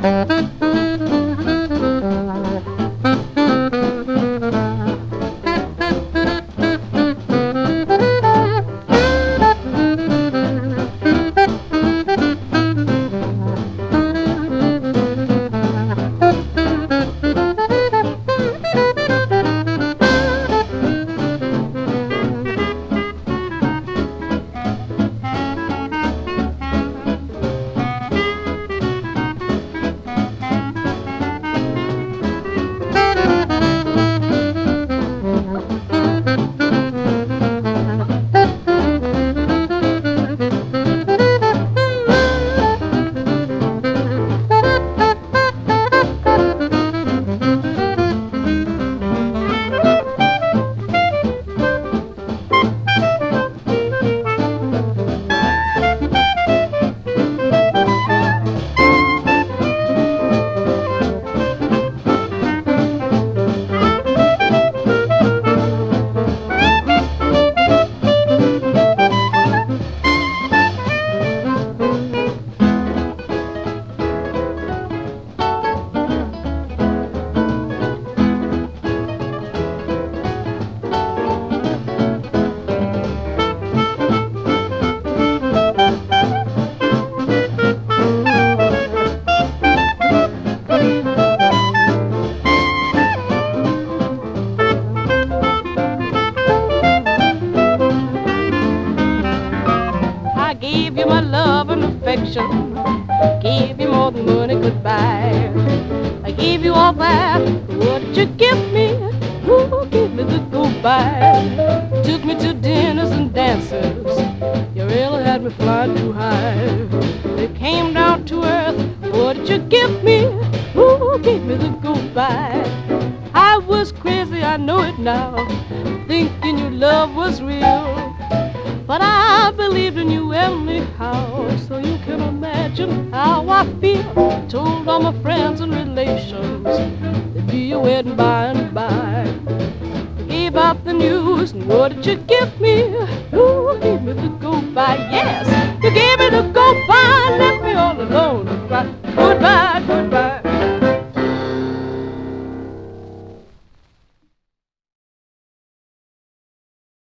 I gave you my love and affection, gave you more than money could buy. I gave you all that. What did you give me? Who gave me the goodbye? Took me to dinners and dances. You really had me flying too high. It came down to earth. What did you give me? Who gave me the goodbye? I was crazy, I know it now, thinking your love was real. But I believed in you anyhow, so you can imagine how I feel. Told all my friends and relations there'd be a wedding by and by. Gave out the news, and what did you give me?